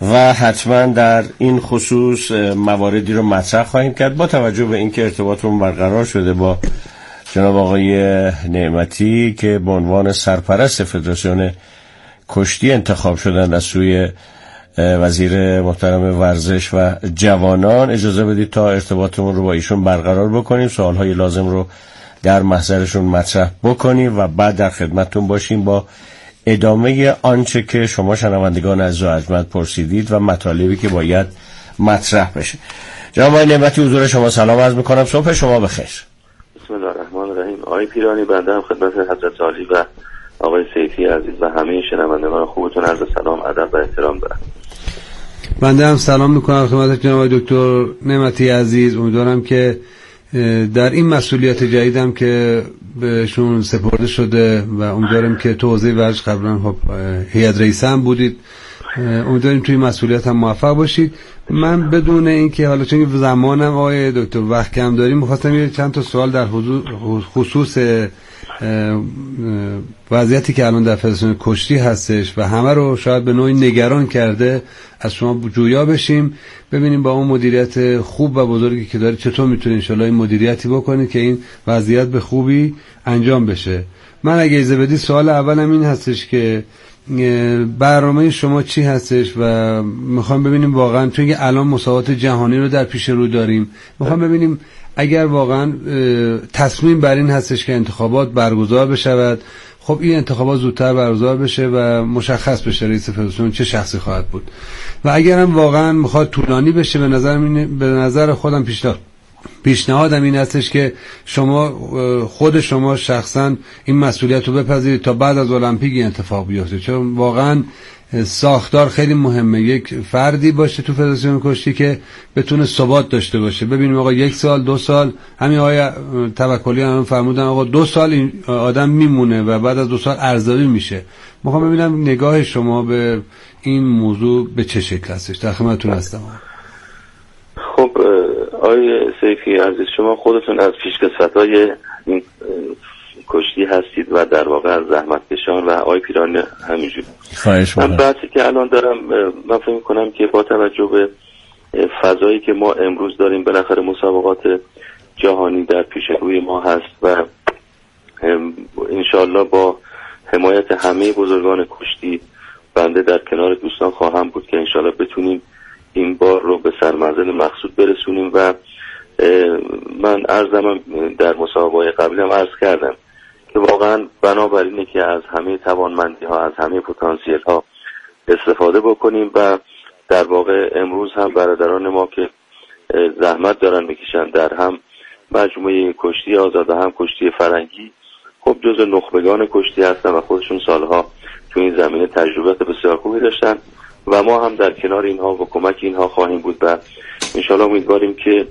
و حتما در این خصوص مواردی رو مطرح خواهیم کرد با توجه به اینکه ارتباطمون برقرار شده با جناب آقای نعمتی که به عنوان سرپرست فدراسیون کشتی انتخاب شدن از سوی وزیر محترم ورزش و جوانان. اجازه بدید تا ارتباطمون رو با ایشون برقرار بکنیم، سوالهای لازم رو در محضرشون مطرح بکنیم و بعد در خدمتتون باشیم با ادامه آنچه که شما شنوندگان عزیز و ارجمند پرسیدید و مطالبی که باید مطرح بشه. جناب آقای نعمتی حضور شما سلام عرض میکنم، صبح شما بخیر. بسم الله الرحمن الرحیم. آقای پیرانی، بنده هم خدمت حضرت عالی و آقای سیفی عزیز و همه شنوندگان خوبتون عرض سلام، ادب و احترام دارم. بنده هم سلام میکنم خدمت جناب دکتر نعمتی عزیز. امیدوارم که در این مسئولیت جدیدم که بهشون سپرده شده و امیدوارم که تو حوزه ورزش قبلا هیئت رئیسه هم بودید، امیدوارم توی مسئولیت هم موفق باشید. من بدون اینکه حالا چون زمانم آقای دکتر وقت کم داریم می‌خواستم یه چند تا سوال در خصوص وضعیتی که الان در فدراسیون کشتی هستش و همه رو شاید به نوعی نگران کرده از شما جویا بشیم، ببینیم با اون مدیریت خوب و بزرگی که دارید چطور میتونید انشالله این مدیریتی بکنید که این وضعیت به خوبی انجام بشه. من اگه اجازه بدید سوال اولم این هستش که برنامه شما چی هستش و میخوام ببینیم واقعا چون که الان مسابقات جهانی رو در پیش رو داریم، میخوام ببینیم اگر واقعا تصمیم بر این هستش که انتخابات برگزار بشود، خب این انتخابات زودتر برگزار بشه و مشخص بشه رئیس فدراسیون چه شخصی خواهد بود و اگر هم واقعا میخواد طولانی بشه به نظر خودم پیشنهادم این هستش که خود شما شخصا این مسئولیت رو بپذیرید تا بعد از المپیک اتفاق بیفته، چون واقعا ساختار خیلی مهمه. یک فردی باشه تو فدراسیون کشتی که بتونه ثبات داشته باشه. ببینیم آقا 1 سال 2 سال همین آقای توکلی هم فرمودن آقا 2 سال این آدم میمونه و بعد از 2 سال ارزیابی میشه. میخوام ببینم نگاه شما به این موضوع به چه شکل هستش. در خدمتتون هستم. خب آقای سیفی عزیز، شما خودتون از پیشکسوتای این کشتی هستید و در واقع از زحمتکشان و آقای پیرانی همینجور. من بحثی که الان دارم من فکر می‌کنم که با توجه به فضایی که ما امروز داریم، بالاخره مسابقات جهانی در پیش روی ما هست و انشالله با حمایت همه بزرگان کشتی بنده در کنار دوستان خواهم بود که انشالله بتونیم این بار رو به سرمنزل مقصود برسونیم و من عرضم در مسابقه قبلی هم عرض کردم که واقعا بنابراینه که از همه توانمندی ها، از همه پتانسیل ها استفاده بکنیم و در واقع امروز هم برادران ما که زحمت دارن میکشن در هم مجموعه کشتی آزاد و هم کشتی فرنگی، خب جزء نخبگان کشتی هستن و خودشون سالها تو این زمینه تجربیات بسیار خوبی داشتن و ما هم در کنار اینها و کمک اینها خواهیم بود و انشالله امیدواریم که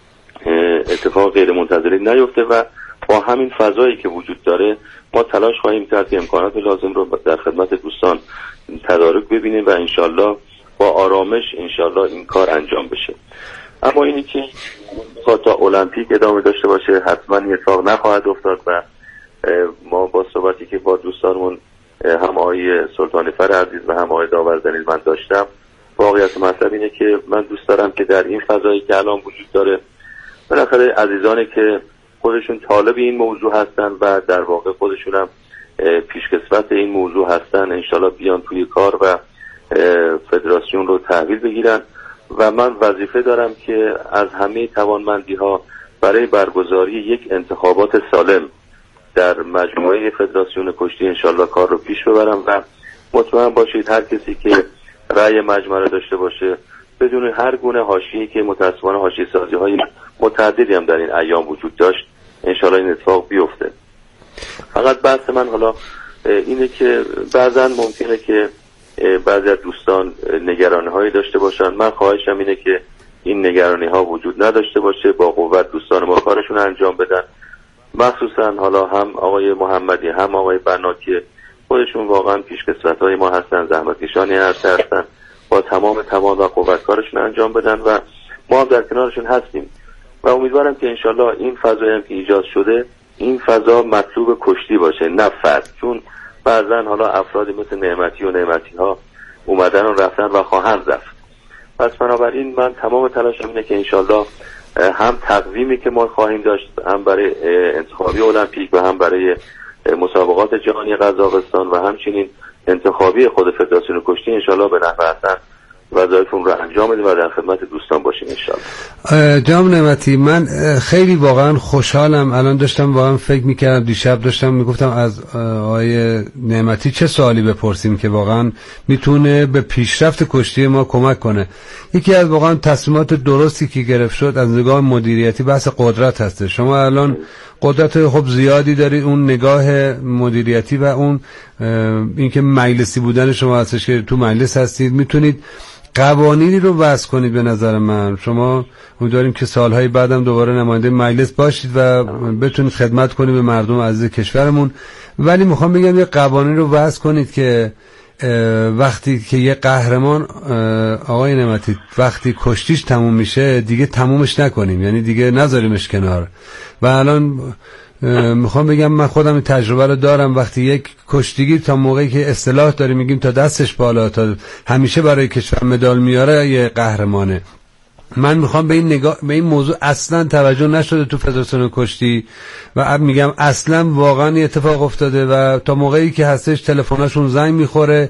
اتفاق غیر منتظره نیفته و با همین فضایی که وجود داره ما تلاش خواهیم کرد که امکانات لازم رو در خدمت دوستان تدارک ببینیم و انشالله با آرامش انشالله این کار انجام بشه. اما اینی که تا المپیک ادامه داشته باشه حتما اتفاق نخواهد افتاد و ما با صحبتی که با دوستانمون هم آقای سلطانی فر عزیز و هم آقای داوردنیل من داشتم، واقعیت مطلب اینه که من دوست دارم که در این فضایی که الان وجود داره بالاخره عزیزانی که خودشون طالب این موضوع هستن و در واقع خودشون هم پیشکسوت این موضوع هستن انشالله بیان توی کار و فدراسیون رو تحویل بگیرن و من وظیفه دارم که از همه توانمندی ها برای برگزاری یک انتخابات سالم در مجموعه فدراسیون کشتی انشالله کار رو پیش ببرم و مطمئن باشید هر کسی که رأی مجمع داشته باشه بدون هر گونه حاشیه‌ای که متأسفانه حاشیه سازی های متعددی هم در این ایام وجود داشت انشالله این اتفاق بیفته. فقط بحث من حالا اینه که بعضا ممکنه که بعضی از دوستان نگرانی هایی داشته باشن. من خواهشم اینه که این نگرانی ها وجود نداشته باشه، با قوت دوستان ما کارشون انجام بدن، مخصوصا حالا هم آقای محمدی هم آقای بناکی خودشون واقعا پیشکسوت‌های ما هستن، زحمتکشانی هستن، با تمام توان و قوت کارشون انجام بدن و ما هم در کنارشون هستیم و امیدوارم که انشالله این فضایی هم که ایجاد شده این فضا مطلوب کشتی باشه نه فرد، چون بعضن حالا افرادی مثل نعمتی و نعمتی ها اومدن و رفتن و خواهند رفت. پس بنابراین من تمام تلاشم اینه که انشالله هم تقویمی که ما خواهیم داشت هم برای انتخابی المپیک و هم برای مسابقات جهانی قزاقستان و همچنین انتخابی خود فدراسیون کشتی انشالله به نحو حسن وظایفمون رو انجام بدیم و در خدمت دوستان باشیم انشالله. جناب نعمتی، من خیلی واقعا خوشحالم. الان داشتم واقعا فکر میکردم، دیشب داشتم میگفتم از آقای نعمتی چه سوالی بپرسیم که واقعا میتونه به پیشرفت کشتی ما کمک کنه. یکی از واقعا تصمیمات درستی که گرفت شد از نگاه مدیریتی بحث قدرت هسته. شما الان قدرت خب زیادی دارید، اون نگاه مدیریتی و اون اینکه مجلسی بودن شما هستش که تو مجلس هستید، میتونید قوانینی رو وضع کنید. به نظر من شما امیدواریم که سالهای بعدم دوباره نماینده مجلس باشید و بتونید خدمت کنید به مردم عزیز کشورمون. ولی میخوام بگم یه قوانین رو وضع کنید که وقتی که یه قهرمان، آقای نعمتی، وقتی کشتیش تموم میشه دیگه تمومش نکنیم، یعنی دیگه نذاریمش کنار. و الان میخوام بگم من خودم این تجربه رو دارم، وقتی یک کشتیگیر تا موقعی که اصطلاح داریم میگیم تا دستش بالا، تا همیشه برای کشور مدال میاره، یه قهرمانه. من میخوام به این موضوع اصلا توجه نشده تو فدراسیون کشتی و میگم اصلا واقعا اتفاق افتاده و تا موقعی که هستش تلفناشون زنگ میخوره،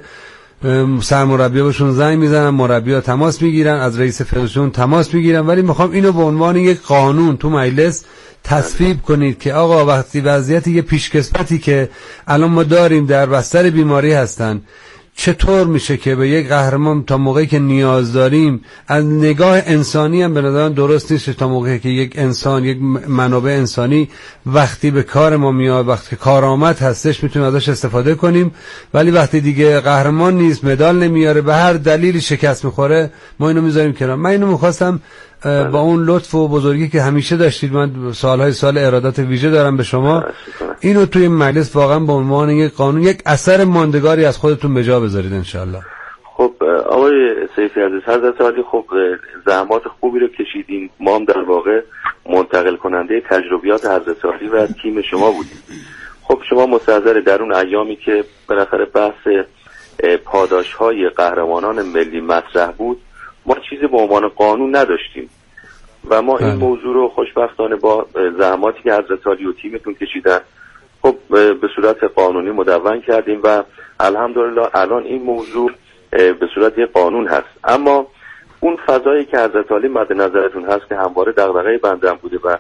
سرمربی‌ها بهشون زنگ میزنن، مربی‌ها تماس میگیرن، از رئیس فدراسیون تماس میگیرن. ولی میخوام اینو به عنوان یک قانون تو مجلس تصویب کنید که آقا وقتی وضعیت یه پیشکسوتی که الان ما داریم در بستر بیماری هستن، چطور میشه که به یک قهرمان تا موقعی که نیاز داریم، از نگاه انسانی هم به نظر درست نیست تا موقعی که یک انسان، یک منابع انسانی وقتی به کار ما میاد، وقتی کارآمد هستش میتونیم ازش استفاده کنیم، ولی وقتی دیگه قهرمان نیست، مدال نمیاره، به هر دلیلی شکست میخوره، ما اینو میذاریم کنار. من اینو میخواستم با اون لطف و بزرگی که همیشه داشتید، من سالهای سال ارادات ویژه دارم به شما، اینو توی مجلس واقعا به عنوان یک قانون، یک اثر ماندگاری از خودتون به جا بذارید انشالله. خب آقای سیفی عزیز، حضرت عالی خب زحمات خوبی رو کشیدین، ما هم در واقع منتقل کننده تجربیات حضرت عالی و تیم شما بودیم. خب شما مستحضر در اون ایامی که بالاخره بحث پاداش‌های قهرمانان ملی مطرح بود، ما چیزی به عنوان قانون نداشتیم و ما این موضوع رو خوشبختانه با زحماتی که حضرت عالی و تیمتون کشیدن خب به صورت قانونی مدون کردیم و الحمدلله الان این موضوع به صورت یک قانون هست. اما اون فضایی که حضرت عالی مد نظرتون هست که همواره دغدغه بنده بوده و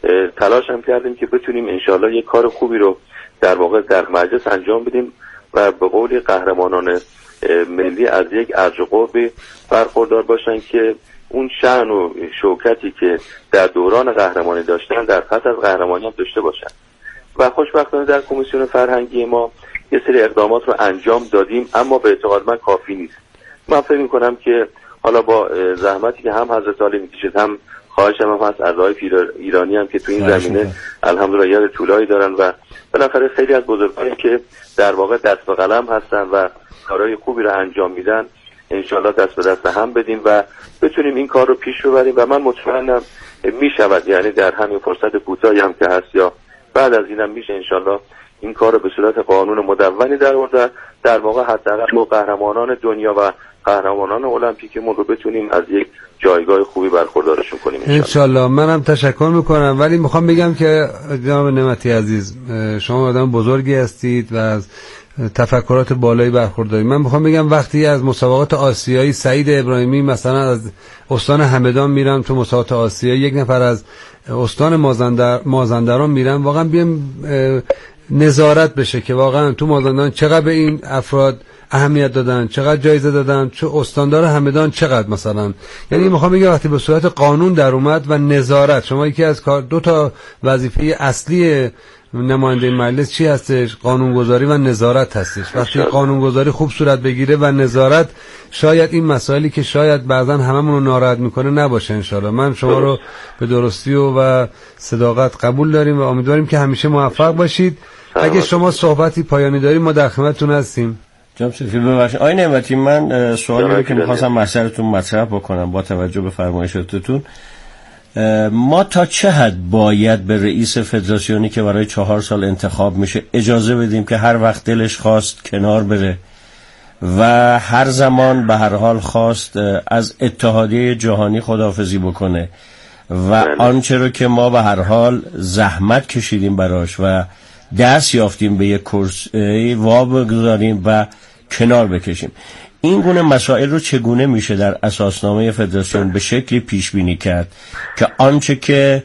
تلاش هم کردیم که بتونیم انشالله یک کار خوبی رو در واقع در مجلس انجام بدیم و به قول قهرمانان ملی از یک ارج و قربی برخوردار باشن که اون شأن و شوکتی که در دوران قهرمانی داشتن در پس از قهرمانی هم داشته باشن. و خوشبختانه در کمیسیون فرهنگی ما یه سری اقدامات رو انجام دادیم، اما به اعتقاد من کافی نیست. من فکر می‌کنم که حالا با زحمتی که هم حضرت عالی می‌کشید، هم خواهشم هم هست از آقای ایرانی هم که تو این زمینه الحمدلله یاد طولایی دارن و بالاخره خیلی از بزرگانی که در واقع دست به قلم هستن و کارهای خوبی رو انجام میدن، انشالله دست به دست هم بدیم و بتونیم این کار رو پیش ببریم و من مطمئنم میشود، یعنی در همین فرصت کوتاهی هم که هست یا بعد از اینم میشه انشالله این کار رو به صورت قانون مدونی در آورد، در واقع حداقل ما قهرمانان دنیا و قهرمانان المپیکمون رو بتونیم از یک جایگاه خوبی برخوردارشون کنیم انشالله. منم تشکر میکنم، ولی میخوام بگم که جناب نعمتی عزیز، شما آدم بزرگی هستید و از تفکرات بالایی برخورداری. من میخوام بگم وقتی از مسابقات آسیایی سعید ابراهیمی مثلا از استان همدان میرن تو مسابقات آسیایی، یک نفر از استان مازندران میرن، واقعا بیام نظارت بشه که واقعا تو مازندران چقدر به این افراد اهمیت دادن، چقدر جایزه دادن، چه استاندار همدان چقدر مثلا. یعنی میخوام بگم وقتی به صورت قانون در اومد و نظارت، شما یکی از دو تا وظیفه اصلی نماینده مجلس چی هستش؟ قانونگذاری و نظارت هستش. وقتی قانونگذاری خوب صورت بگیره و نظارت، شاید این مسائلی که شاید بعضا هممون رو ناراحت میکنه نباشه انشالله. من شما رو به درستی و صداقت قبول داریم و امیدواریم که همیشه موفق باشید. اگه شما صحبتی پایانی داریم ما در خدمتتون هستیم. جناب سفیر ببخشید آقای نعمتی، من سوالی رو که می‌خواستم محضرتون مطرح بکنم با توجه به فرمایشاتتون، ما تا چه حد باید به رئیس فدراسیونی که برای 4 سال انتخاب میشه اجازه بدیم که هر وقت دلش خواست کنار بره و هر زمان به هر حال خواست از اتحادیه جهانی خداحافظی بکنه و آنچه رو که ما به هر حال زحمت کشیدیم براش و دست یافتیم به یک کرسی بگذاریم و کنار بکشیم. این گونه مسائل رو چگونه میشه در اساسنامه فدراسیون به شکلی پیش بینی کرد که آنچه که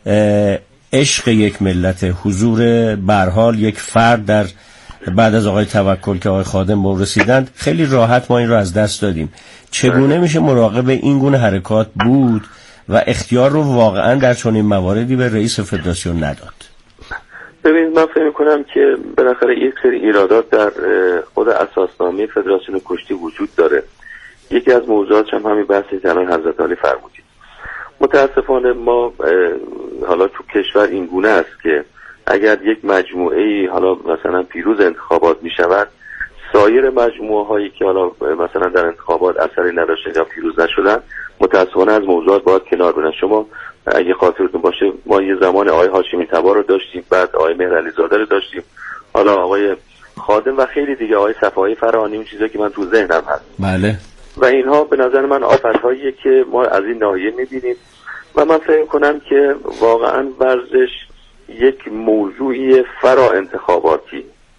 عشق یک ملت، حضور به هر حال یک فرد در بعد از آقای توکل که آقای خادم به رسیدند، خیلی راحت ما این رو از دست دادیم. چگونه میشه مراقب این گونه حرکات بود و اختیار رو واقعا در چنین مواردی به رئیس فدراسیون نداد؟ ببینید، من فکر می‌کنم که بالاخره یک سری ایرادات در خود اساسنامه فدراسیون کشتی وجود داره. یکی از موضوعاتش هم همین بحثی که الان حضرت علی فرمودید. متاسفانه ما حالا تو کشور این گونه است که اگر یک مجموعه‌ای حالا مثلا پیروز انتخابات می‌شود، سایر مجموعه‌هایی که حالا مثلا در انتخابات اثری نداشتن یا پیروز نشدن، متاسفانه از موضوعات باید کنار برن. شما اگه خاطرتون باشه ما یه زمان آقای هاشمی تبار رو داشتیم، بعد آقای مهرعلی زاده رو داشتیم، حالا آقای خادم و خیلی دیگه، آقای صفایی فرهانی، اون چیزایی که من تو ذهنم هست. بله. و اینها به نظر من آفت‌هاییه که ما از این ناحیه می‌بینیم و من فکر کنم که واقعا ورزش یک موضوعی فرا انتخاباتی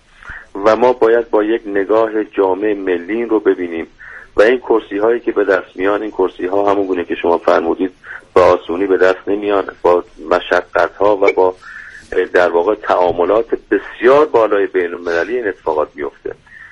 و ما باید با یک نگاه جامع ملی رو ببینیم و این کرسی هایی که به دست میان، این کرسی ها همون گونه که شما فرمودید با آسونی به دست نمیان، با مشقت ها و با در واقع تعاملات بسیار بالای بین المللی این اتفاقات میفته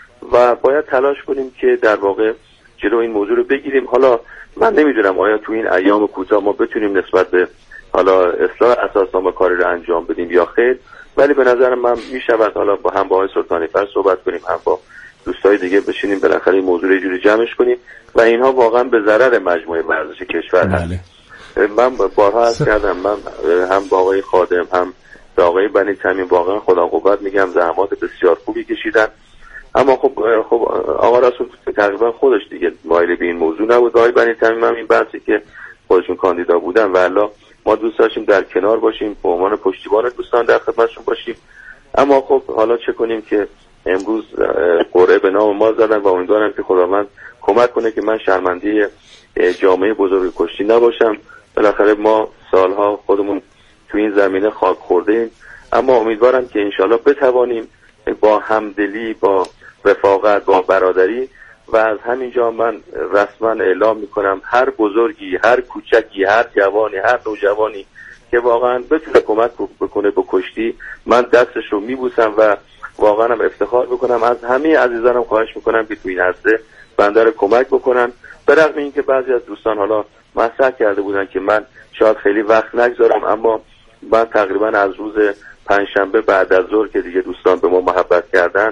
و باید تلاش کنیم که در واقع جلو این موضوع رو بگیریم. حالا من نمیدونم آیا تو این ایام کوتاه ما بتونیم نسبت به حالا اصلاح اساسنامه کاری رو انجام بدیم یا خیر، ولی به نظر من میشود حالا با هم با آقای سلطانی فر صحبت کنیم، هم با دوستای دیگه بشینیم بالاخره این موضوع رو یه جوری جمعش کنیم و اینها واقعا به ضرر مجموعه ورزش کشور هست. من بارها عرض کردم، من هم با آقای خادم هم به آقای بنی تمیم واقعا خدا قوت میگم، زحمات بسیار خوبی کشیدن، اما خب آقا رسول تقریبا خودش دیگه مایل به این موضوع نبود. آقای بنی تمیم هم این بحثی که خودشون کاندیدا بودن و الا ما دوست داشتیم در کنار باشیم، به عنوان پشتیبان دوستان در خدمتشون باشیم، اما خب حالا چه کنیم که امروز قرعه به نام ما زدن و امیدوارم که خداوند کمک کنه که من شرمنده جامعه بزرگ کشتی نباشم. بالاخره ما سالها خودمون تو این زمینه خاک خوردیم، اما امیدوارم که انشالله بتوانیم با همدلی، با رفاقت، با برادری و از همینجا من رسما اعلام میکنم هر بزرگی، هر کوچکی، هر جوانی، هر نوجوانی که واقعا بتونه کمک بکنه به کشتی، من دستش رو میبوسم و واقعا هم افتخار بکنم. از همه عزیزانم خواهش میکنم که تو این عرصه بنده رو کمک بکنن، برغم اینکه بعضی از دوستان حالا مطرح کرده بودن که من شاید خیلی وقت نگذارم، اما من تقریبا از روز پنجشنبه بعد از ظهر که دیگه دوستان به ما محبت کردن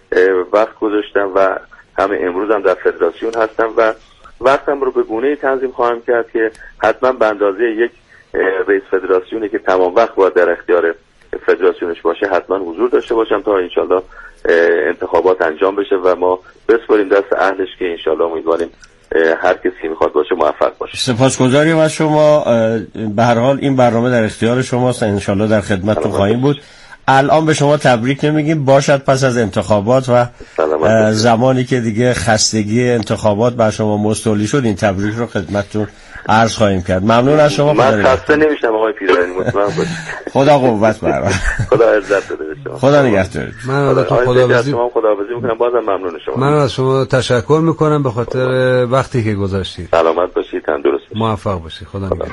وقت گذاشتم و همه امروز هم در فدراسیون هستم و وقتم رو به گونه‌ای تنظیم خواهم کرد که حتما به اندازه یک رئیس فدراسیونی که تمام وقت باید در اختیار فدراسیونش باشه حتما حضور داشته باشم تا انشالله انتخابات انجام بشه و ما بسپاریم دست اهلش که انشالله امیدواریم هر کسی میخواد باشه موفق باشه. سپاسگزاریم از شما. به هر حال این برنامه در اختیار شماست، انشالله در خدمتتون خواهیم بود. الان به شما تبریک نمیگیم، باشد پس از انتخابات و زمانی که دیگه خستگی انتخابات بر شما مستولی شد این تبریک رو خدمتتون عرض خواهیم کرد. ممنون از شما. من خسته نمیشم آقای پیرانی، مطمئن باشید. خدا قوت برام. خدا عزت بده به شما. خدا نگهدار. من ازتون خداحافظی میکنم، بازم ممنون شما. من از شما تشکر میکنم به خاطر وقتی که گذاشتید. سلامت باشید، تندرست باشید، موفق باشید. خدا نگهدار.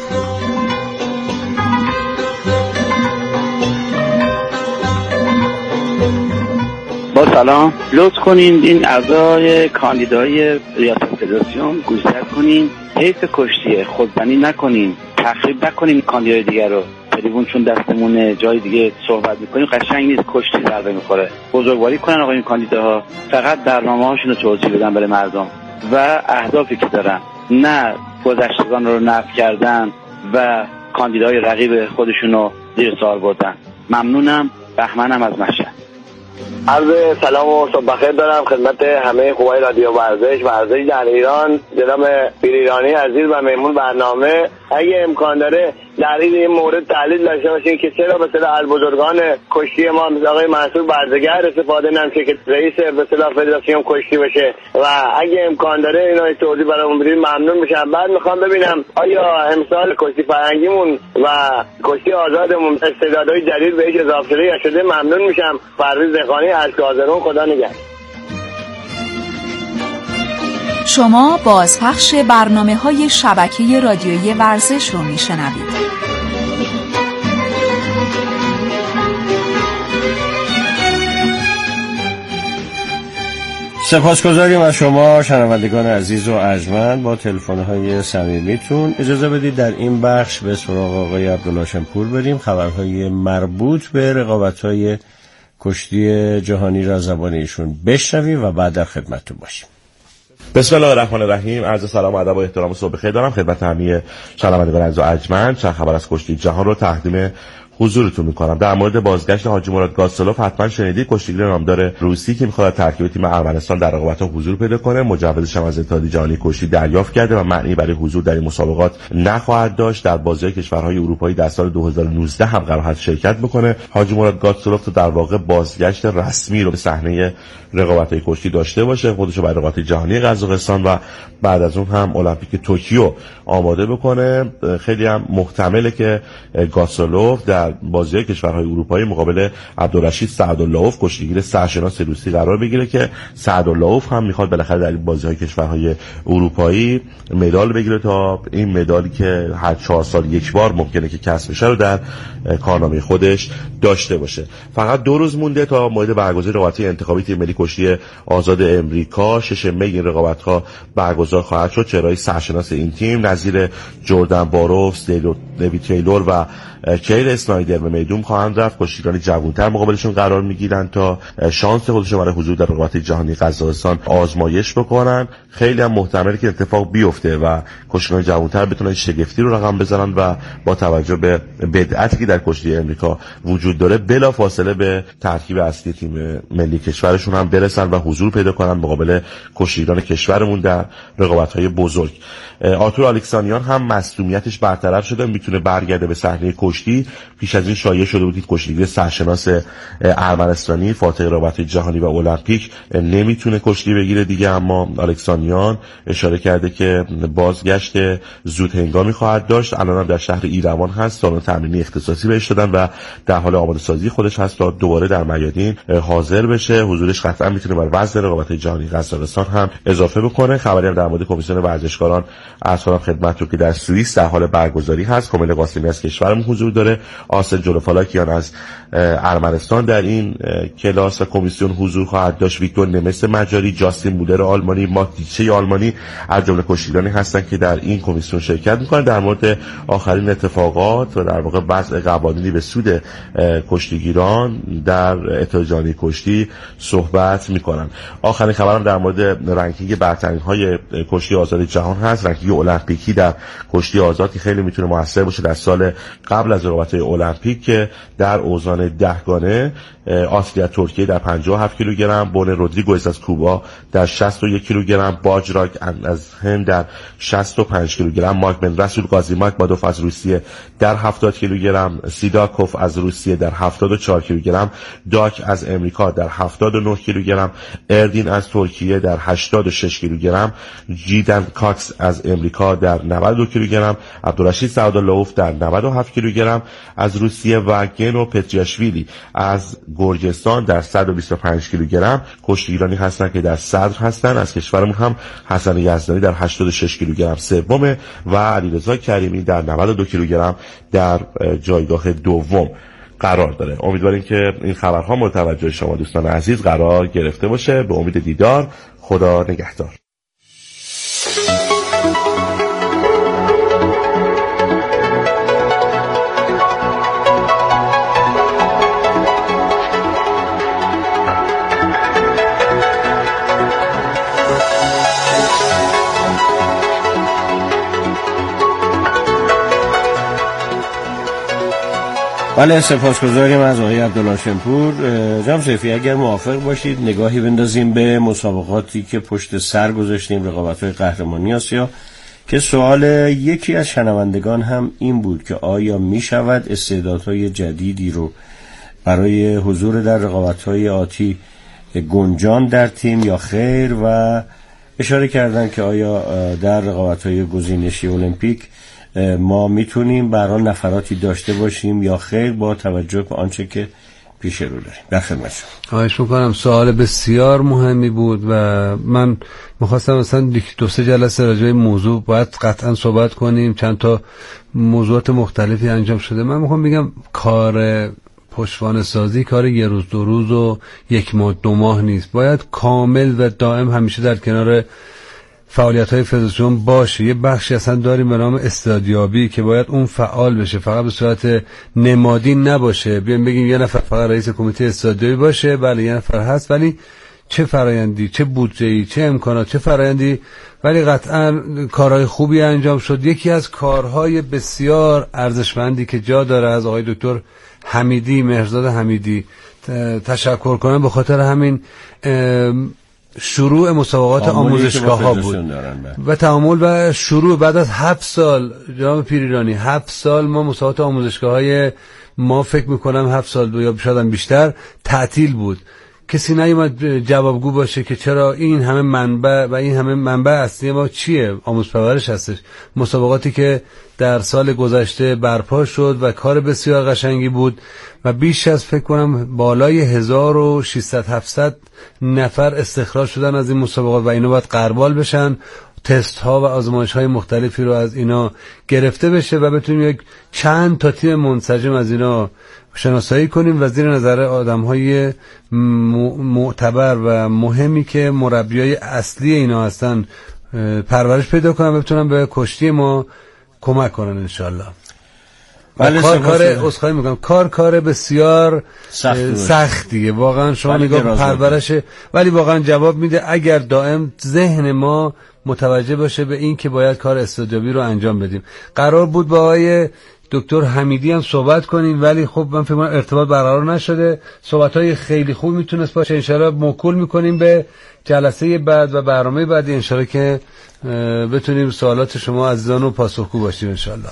با سلام، لطف کنین این اعضای کاندیدای ریاست فدراسیون گوشزد کنین، حیف کشتیه، خودزنی نکنین، تخریب نکنین کاندیدای دیگر رو. تلویزیون چون دستمونه جای دیگه صحبت میکنیم قشنگ نیست، کشتی ضربه میخوره. بزرگواری کنن آقا این کاندیداها، فقط برنامه‌هاشون رو توضیح بدن برای مردم و اهدافی که دارن، نه گذشتگان رو نفی کردن و کاندیدای رقیب خودشون رو زیر سوال بردن. ممنونم. بهمنم از مشهد. عرض سلام و صبح بخیر دارم خدمت همه خوبای رادیو ورزش در ایران. جناب پیرانی عزیز و مهمون برنامه، اگه امکان داره در این مورد تحلیل داشته باشیم که چرا به اصطلاح از بزرگان کشتی ما مثل آقای منصور بردگر استفاده نمیشه که رئیس به اصطلاح فدراسیون کشتی بشه و اگه امکان داره اینا توضیح برامون بدید ممنون میشم. بعد میخوام ببینم آیا امسال کشتی فرهنگیمون و کشتی آزادمون استعدادهای جدید بهش اضافه شده یا شده؟ ممنون میشم. پرویز دهقانی از گازرون. خدا نگهدار. شما بازپخش برنامه‌های شبکه رادیویی ورزش رو میشنوید. سپاسگزاریم از شما شنوندگان عزیز و ارجمند با تلفن‌های صمیمیتون. اجازه بدید در این بخش به سراغ آقای عبدالله شمپور بریم، خبرهای مربوط به رقابت‌های کشتی جهانی را زبان ایشون بشنویم و بعد در خدمتتون باشیم. بسم الله الرحمن الرحیم. عرض سلام و ادب و احترام و صبح بخیر دارم خدمت همه شنوندگان عزیز و ارجمند. چند خبر از کشتی جهان رو تقدیم حضورتون میکنم. در مورد بازگشت حاجی مراد گاسلوف حتما شنیدید. کشتیگیر نامدار روسی که میخواد ترکیب تیم ارمنستان در رقابت‌ها حضور پیدا کنه، مجوزش هم از اتحادیه جهانی کشتی دریافت کرده و معنی برای حضور در این مسابقات نخواهد داشت. در بازی‌های کشورهای اروپایی در سال 2019 هم قرار هست شرکت بکنه. حاجی مراد گاسلوف تو در واقع بازگشت رسمی رو به صحنه رقابت‌های کشتی داشته باشه، خودش رو برای رقابت جهانی قزاقستان و بعد از اون هم المپیک توکیو آماده بکنه. خیلی هم محتمله که گاسلوف در بازی‌های کشورهای اروپایی مقابل عبدالرشید سعداللهوف کشتیگیر سرشناس روسی قرار بگیره که سعداللهوف هم میخواد بالاخره در بازی‌های کشورهای اروپایی مدال بگیره تا این مدالی که هر 4 سال یک بار ممکنه که کسب بشه رو در کارنامه خودش داشته باشه. فقط 2 روز مونده تا موعد برگزاری رقابت‌های انتخابی تیم ملی کشتی آزاد امریکا. 6 می این رقابت‌ها برگزار خواهد شد. چهره‌های سرشناس این تیم نظیر جردن باروفز، دیوید تیلور و کیل اسنایدر به میدون خواهند رفت. کشتیگیران جوان‌تر مقابلشون قرار میگیرن تا شانس خودشون برای حضور در رقابت جهانی قزاقستان آزمایش بکنن. خیلی هم محتمله که اتفاق بیفته و کشتیگیران جوان‌تر بتونن شگفتی رو رقم بزنن و با توجه به بدعتی که در کشتی امریکا وجود داره بلا فاصله به ترکیب اصلی تیم ملی کشورشون هم برسن و حضور پیدا کنن مقابل کشتیگیران کشورمون در رقابت‌های بزرگ. آرتور الکسانیان هم مصدومیتش برطرف شده، میتونه برگرده به صحنه کشتی. پیش از این شایعه شده بود کشتیگیر سرشناس ارمنستانی فاتح رقابت جهانی و المپیک نمیتونه کشتی بگیره دیگه، اما الکسانیان اشاره کرده که بازگشت زود هنگامی خواهد داشت. الان هم در شهر ایروان هست، سالن تمرینی اختصاصی بهش دادن و در حال آماده سازی خودش هست تا دوباره در میادین حاضر بشه. حضورش قطعا میتونه بر وزن رقابت جهانی قزاقستان هم اضافه بکنه. خبری هم در مورد کمیسیون ورزشکاران از کنم خدمتتون که در سوئیس در حال برگزاری هست. کمیل قاسمی از کشورمون حضور داره، آسل جلوفالاکیان از ارمنستان در این کلاس و کمیسیون حضور خواهد داشت. ویکتور نمس مجاری، جاستین مولر آلمانی، ماتیچه آلمانی از جمله کشتیگیرانی هستن که در این کمیسیون شرکت میکنن. در مورد آخرین اتفاقات و در واقع وضع قوانینی به سود کشتیگیران در اتحادیه جهانی کشتی صحبت میکنن. آخرین خبرم در مورد رنکینگ برترین‌های کشتی آزاد جهان هست. رنکینگ المپیکی در کشتی آزاد که خیلی میتونه موثر باشه در سال قبل از رقابت‌های المپیک که در اوزان 10 گانه آسیا ترکیه در 57 کیلوگرم، بون رودریگوز از کوبا در 61 کیلوگرم، باجراک از هند در 65 کیلوگرم، مارک بن رسول قازیماکمادوف از روسیه در 70 کیلوگرم، سیداکوف از روسیه در 74 کیلوگرم، داک از امریکا در 79 کیلوگرم، اردین از ترکیه در 86 کیلوگرم، جیدن کاکس از امریکا در 92 کیلوگرم، عبدالرشید سعداللهوف در 97 کیلوگرم از روسیه و گنو پتریاشویلی از گرجستان در 125 کیلوگرم کشتیگیرانی هستند که در صدر هستند. از کشورمون هم حسن یزدانی در 86 کیلوگرم سومه و علیرضا کریمی در 92 کیلوگرم در جایگاه دوم قرار داره. امیدواریم که این خبرها مورد توجه شما دوستان عزیز قرار گرفته باشه. به امید دیدار، خدا نگهدار. بله، سپاسگزاریم از آقای عبدالله شمپور. جناب سیفی اگر موافق باشید نگاهی بندازیم به مسابقاتی که پشت سر گذاشتیم، رقابت‌های قهرمانی آسیا که سوال یکی از شنوندگان هم این بود که آیا می شود استعدادهای جدیدی رو برای حضور در رقابت‌های آتی گنجان در تیم یا خیر، و اشاره کردن که آیا در رقابت‌های گزینشی المپیک ما میتونیم برای نفراتی داشته باشیم یا خیر با توجه به آنچه که پیش رو داریم. در خدمت شما. خواهش میکنم. سوال بسیار مهمی بود و من میخواستم مثلا 2-3 جلسه راجع به موضوع باید قطعا صحبت کنیم. چند تا موضوعات مختلفی انجام شده. من میخوام بگم کار پشتوانه سازی کار یه روز 2 روز و 1 ماه 2 ماه نیست. باید کامل و دائم همیشه در کنار فعالیت‌های فدراسیون باشه. یه بخشی اصلا داریم به نام استادیابی که باید اون فعال بشه، فقط به صورت نمادی نباشه. بیایم بگیم یه نفر فقط رئیس کمیته استادیابی باشه، بله یه نفر هست، ولی چه فرایندی، چه بودجه‌ای، چه امکانات، چه فرایندی، ولی قطعا کارهای خوبی انجام شد. یکی از کارهای بسیار ارزشمندی که جا داره از آقای دکتر حمیدی، مهرزاد حمیدی تشکر کنم، به خاطر همین شروع مسابقات آموزشگاه ها بود و تعامل و شروع بعد از 7 سال جناب پیریرانی 7 سال ما مسابقات آموزشگاه های ما فکر میکنم 7 سال یا شاید بیشتر تعطیل بود. کسی نیومد جوابگو باشه که چرا این همه منبع و این همه منبع اصلی ما چیه؟ آموزش پرورش هستش. مسابقاتی که در سال گذشته برپا شد و کار بسیار قشنگی بود و بیش از فکر کنم بالای 1600-700 نفر استخراج شدن از این مسابقات و اینا باید غربال بشن. تست ها و آزمایش های مختلفی رو از اینا گرفته بشه و بتونیم یک چند تا تیم منسجم از اینا شناسایی کنیم و زیر نظر آدم های معتبر و مهمی که مربیای اصلی اینا هستن پرورش پیدا کنن و بتونن به کشتی ما کمک کنن انشالله. کار بسیار سختیه واقعا. شما نگاه پرورش، ولی واقعا جواب میده اگر دائم ذهن ما متوجه باشه به این که باید کار استادیابی رو انجام بدیم. قرار بود با آقای دکتر حمیدی هم صحبت کنیم ولی خب من فکر کنم ارتباط برقرار نشده. صحبت‌های خیلی خوب میتونست باشه. انشالله موکول میکنیم به جلسه بعد و برنامه بعدی انشالله که بتونیم سوالات شما عزیزان رو پاسخگو باشیم انشالله.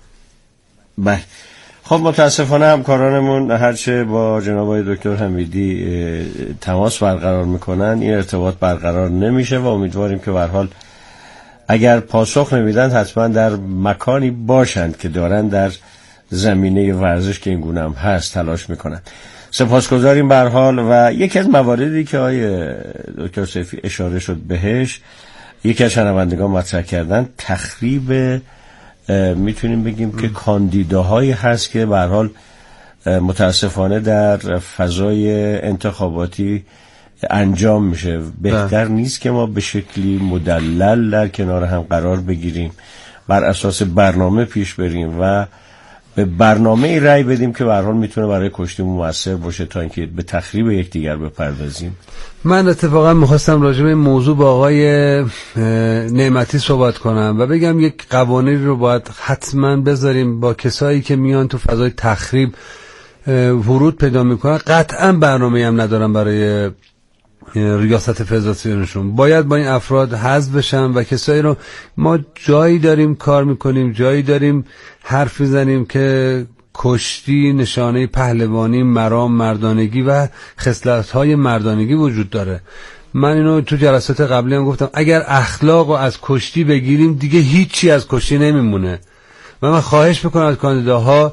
بله. خب متاسفانه همکارانمون هرچه با جناب آقای دکتر حمیدی تماس برقرار میکنن این ارتباط برقرار نمیشه و امیدواریم که به هر حال اگر پاسخ نمیدن حتما در مکانی باشند که دارن در زمینه ورزش که این گونه هم هست تلاش میکنن. سپاسگزاریم به هر حال. و یکی از مواردی که آقای دکتر سیفی اشاره شد بهش، یکی از شنوندگان مطرح کردن تخریب میتونیم بگیم که کاندیداهایی هست که به هر حال متاسفانه در فضای انتخاباتی انجام میشه. بهتر نیست که ما به شکلی مدلل در کنار هم قرار بگیریم، بر اساس برنامه پیش بریم و به برنامه رأی بدیم که به هر حال میتونه برای کشتیمون موثر باشه تا اینکه به تخریب یکدیگر بپردازیم. من اتفاقا میخواستم راجع به این موضوع با آقای نعمتی صحبت کنم و بگم یک قوانینی رو باید حتما بذاریم با کسایی که میان تو فضای تخریب ورود پیدا میکنن. قطعا برنامه‌ای هم ندارن برای ریاست فدراسیونشون. باید با این افراد حذف بشن و کسایی رو ما جایی داریم کار میکنیم، جایی داریم حرف میزنیم که کشتی نشانه پهلوانی، مرام، مردانگی و خصلت‌های مردانگی وجود داره. من اینو تو جلسات قبلی هم گفتم اگر اخلاق رو از کشتی بگیریم دیگه هیچی از کشتی نمیمونه. و من خواهش میکنم از کاندیداها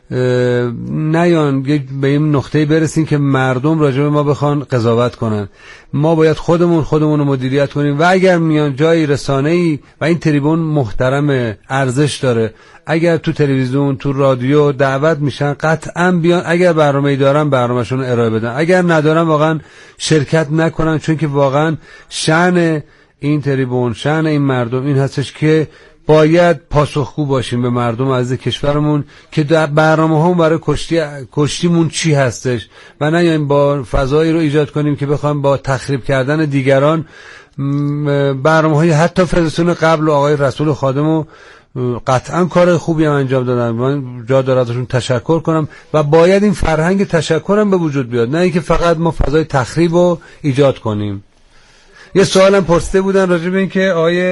نیان به این نقطه برسیم که مردم راجع به ما بخوان قضاوت کنن. ما باید خودمون رو مدیریت کنیم و اگر میان جای رسانه‌ای و این تریبون محترم ارزش داره، اگر تو تلویزیون تو رادیو دعوت میشن قطعا بیان. اگر برنامه‌ای دارن برنامه‌شون رو ارائه بدن، اگر ندارن واقعا شرکت نکنن، چون که واقعا شأن این تریبون، شأن این مردم این هستش که باید پاسخگو باشیم به مردم عزیز کشورمون که در برنامه هم برای کشتیمون چی هستش و نه یعنی با فضایی رو ایجاد کنیم که بخوایم با تخریب کردن دیگران برنامه های حتی فدراسیون قبل و آقای رسول خادمو قطعا کار خوبی هم انجام دادن. من جا داره ازشون تشکر کنم و باید این فرهنگ تشکر هم به وجود بیاد، نه اینکه فقط ما فضای تخریب رو ایجاد کنیم. یه سوالم پرسیده بودن راجع به این که آقای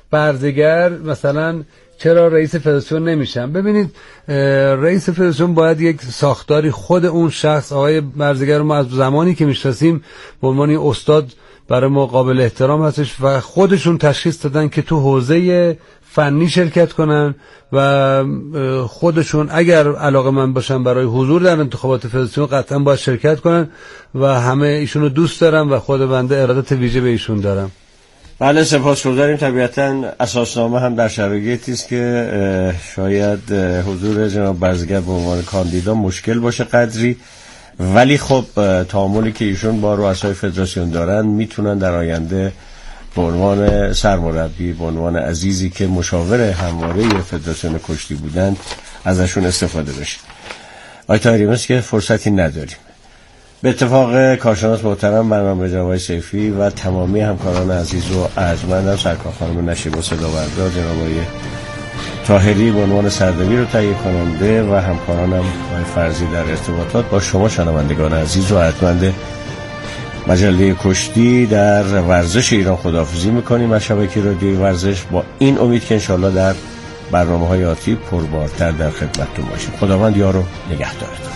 برزگر مثلا چرا رئیس فدراسیون نمیشن؟ ببینید رئیس فدراسیون باید یک ساختاری خود اون شخص، آقای برزگر رو ما از زمانی که میشناسیم به عنوان استاد برای ما قابل احترام هستش و خودشون تشخیص دادن که تو حوزه فنی شرکت کنن و خودشون اگر علاقه‌مند باشن برای حضور در انتخابات فدراسیون قطعا باید شرکت کنن و همه ایشونو دوست دارم و خود بنده ارادت ویژه به ایشون دارم. بله سپاسگزاریم. طبیعتا اساسنامه هم در شرایطی است که شاید حضور جناب برزگر به عنوان کاندیدا مشکل باشه قدری، ولی خب تعاملی که ایشون با رؤسای فدراسیون دارن میتونن در آینده به عنوان سرمربی، به عنوان عزیزی که مشاور همواره فدراسیون کشتی بودند ازشون استفاده بشه. آقای طاهری مثل که فرصتی نداریم. به اتفاق کارشناس محترم برنامه جناب سیفی و تمامی همکاران عزیز و ارجمندم، سرکار خانم نشیب و صداوردار جناب آقای طاهری به عنوان سردبیر و تهیه کننده و همکارانم آقای فرزی در ارتباطات با شما شنوندگان عزیز و ارجمند مجله کشتی در ورزش ایران خداحافظی میکنیم از شبکه رادیوی ورزش، با این امید که انشالله در برنامه‌های آتی پربارتر در خدمتتون باشیم. خداوند یار و نگهدارتون.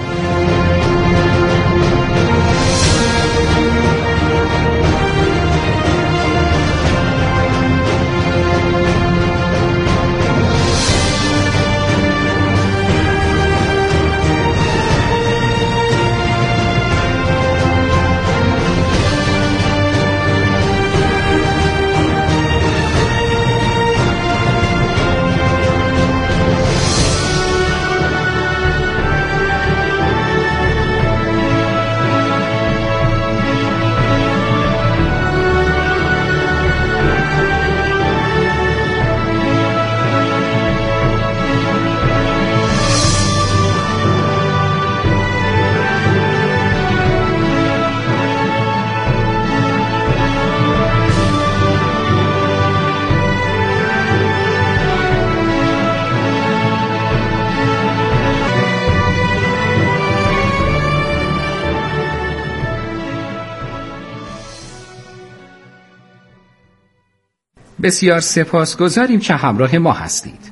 بسیار سپاسگزاریم که همراه ما هستید.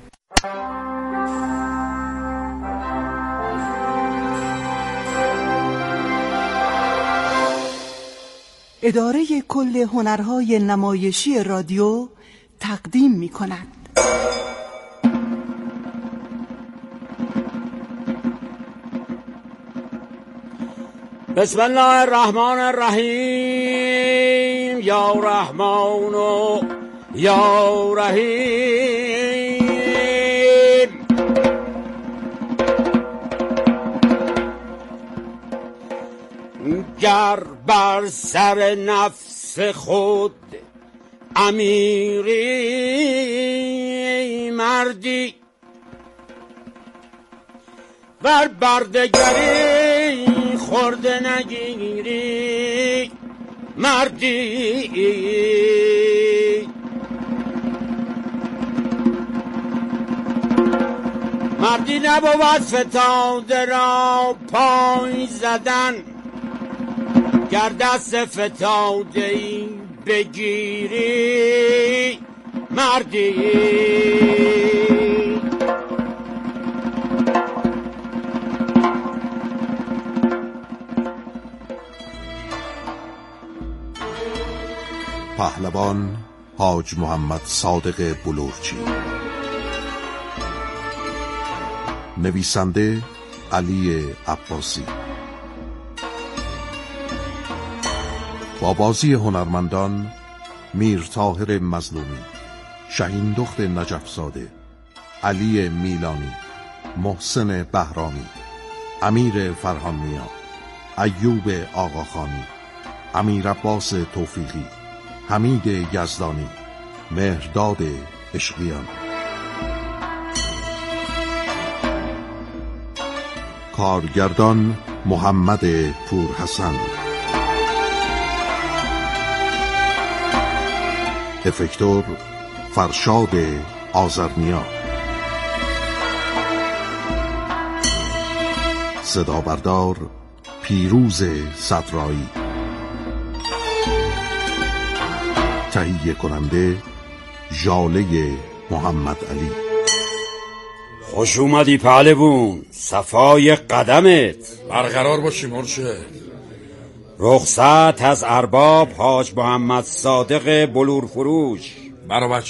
اداره کل هنرهای نمایشی رادیو تقدیم می کند. بسم الله الرحمن الرحیم. یا رحمان و یا رحیم. گر بر سر نفس خود امیری مردی، بر بردگری خورده نگیری مردی. مردی نبود فتاده را پای زدن، گر دست فتاده ای بگیری مردی. پهلوان حاج محمد صادق بلورچی. نویسنده علی عباسی. با بازی هنرمندان میر طاهر مظلومی، شهین دخت نجفزاده، علی میلانی، محسن بهرامی، امیر فرهانیا، ایوب آقاخانی، امیر عباس توفیقی، حمید یزدانی، مهرداد عشقیان. کارگردان محمد پورحسن. افکتور فرشاد آذرنیا. صدا بردار پیروز صدرایی. تهیه کننده ژاله محمد علی. خوش اومدی پهلوون، صفای قدمت. برقرار باشی مرشد. رخصت از ارباب حاج محمد صادق بلور فروش. برا